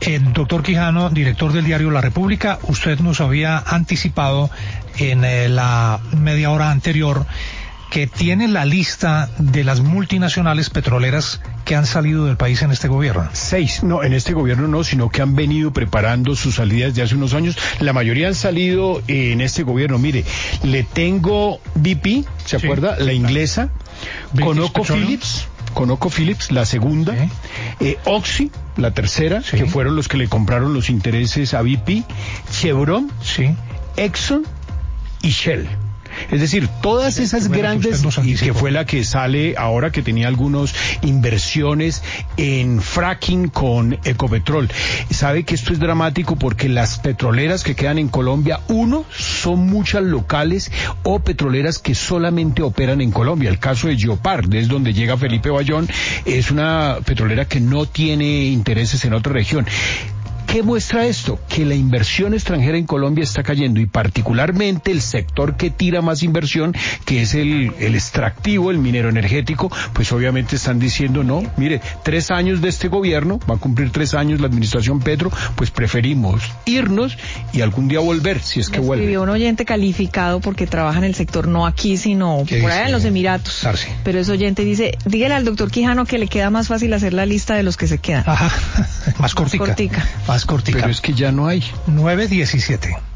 Doctor Quijano, director del diario La República, usted nos había anticipado en la media hora anterior que tiene la lista de las multinacionales petroleras que han salido del país en este gobierno. 6, no, en este gobierno no, sino que han venido preparando sus salidas de hace unos años. La mayoría han salido en este gobierno. Mire, le tengo BP, ¿se acuerda? La inglesa, ConocoPhillips, la segunda, Oxy, la tercera, que fueron los que le compraron los intereses a BP, Chevron, Exxon y Shell. Es decir, todas esas grandes, y que fue la que sale ahora, que tenía algunas inversiones en fracking con Ecopetrol. Sabe que esto es dramático porque las petroleras que quedan en Colombia, son muchas locales o petroleras que solamente operan en Colombia. El caso de Geopar, es donde llega Felipe Bayón, es una petrolera que no tiene intereses en otra región. ¿Qué muestra esto? Que la inversión extranjera en Colombia está cayendo, y particularmente el sector que tira más inversión, que es el extractivo, el minero energético, pues obviamente están diciendo, no, mire, 3 años de este gobierno, va a cumplir 3 años la administración Petro, pues preferimos irnos y algún día volver, si es que vuelve. Escribió un oyente calificado porque trabaja en el sector, no aquí, sino por allá en los Emiratos. Darcy. Pero ese oyente dice, dígale al doctor Quijano que le queda más fácil hacer la lista de los que se quedan. Ajá, más cortica. Más cortica. Más cortica. Pero es que ya no hay. 9:17.